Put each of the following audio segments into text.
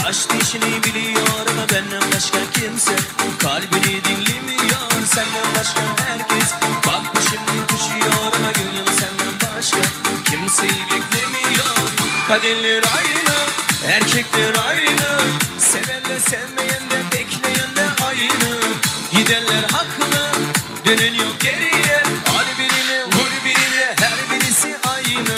Aşk işini biliyor ama benden başka kimse kalbini dinlemiyor. Senden başka herkes bak şimdi düşüyor ama gönlüm senden başka kimseyi beklemiyor. Kaderler aynı, erkekler aynı, sevenle sevmeyen de bekleyen de aynı. Gidenler haklı, dönen yok geriye. Al birini vur birine, her birisi aynı.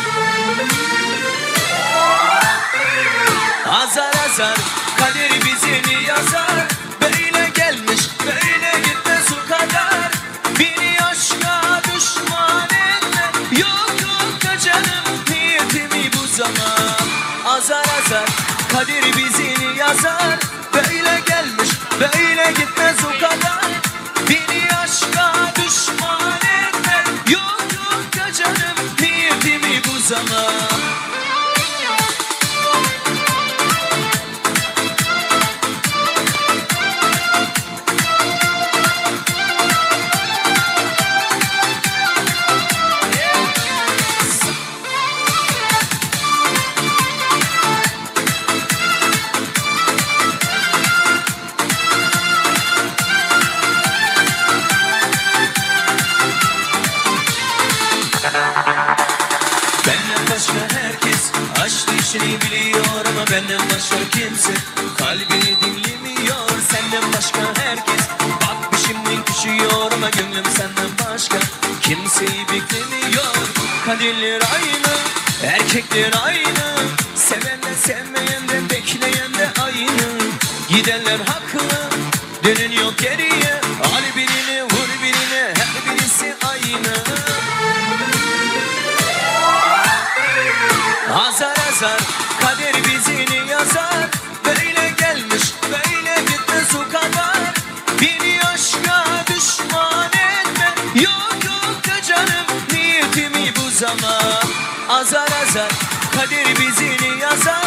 Azar azar kader bizi yazar. Böyle gelmiş böyle gitmez o kadar. Beni aşka düşman etme. Yok yok da canım niyetimi bu zaman. Azar azar kader bizi yazar. Böyle gelmiş böyle gitmez o kadar. Beni aşka düşman etme. Yok yok da canım niyetimi bu zaman. Benden başka herkes aşk işini biliyor ama benden başka kimse kalbini dinlemiyor. Senden başka herkes bak şimdi düşüyor ama gönlüm senden başka kimseyi beklemiyor. Kaderler aynı, erkekler aynı, sevenle sevmeyen de bekleyen de aynı. Gidenler haklı, dönen yok geriye. Al birini vur birine, her birisi aynı. Azar azar kader bizini yazar. Böyle gelmiş böyle gitmez o kadar. Beni aşka düşman etme. Yok yok da canım niyetimi bu zaman. Azar azar kader bizini yazar.